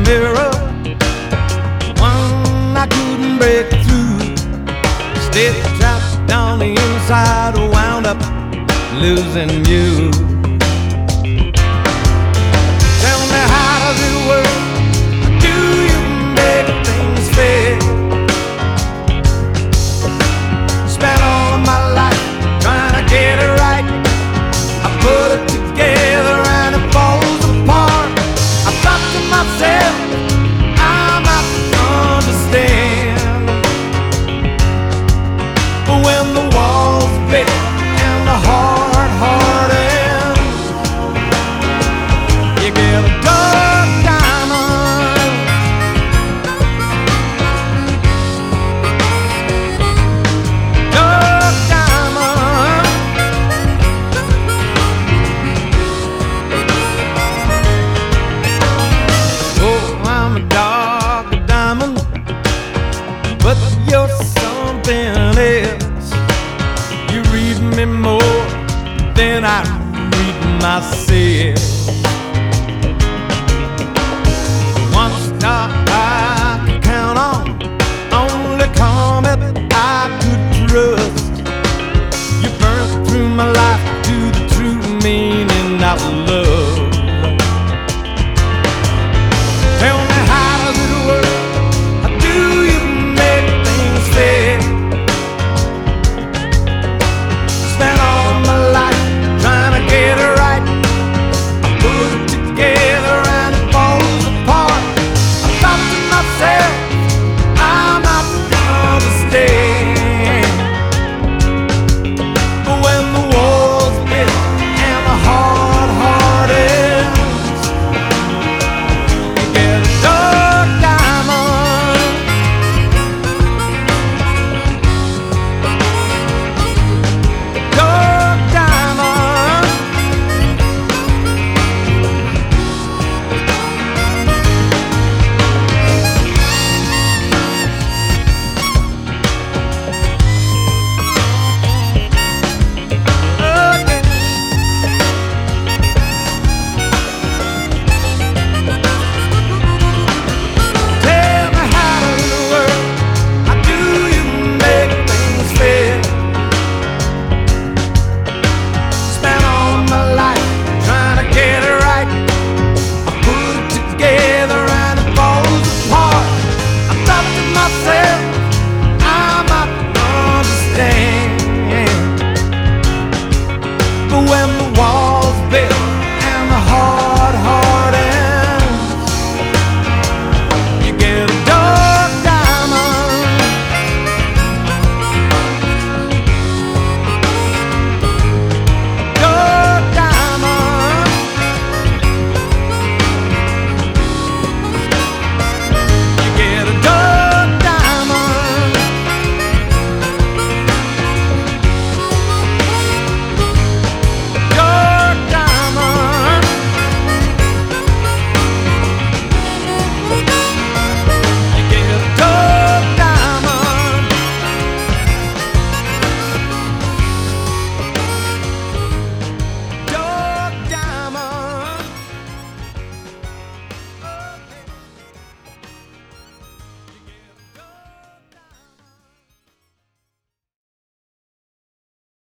mirror, one I couldn't break through. Stayed trapped down the inside, wound up losing you. Tell me, how does it work? Do you make things fair? Spent all of my life trying to get it right. I put it together and it falls apart. I thought to myself, I'm not to understand. But when the walls break and the heart ends, you get a dark diamond. Dark diamond. Oh, I'm a dark diamond, but you're something else. You read me more than I read myself. One star I could count on, only comet I could trust. You burned through my life to the true meaning of love.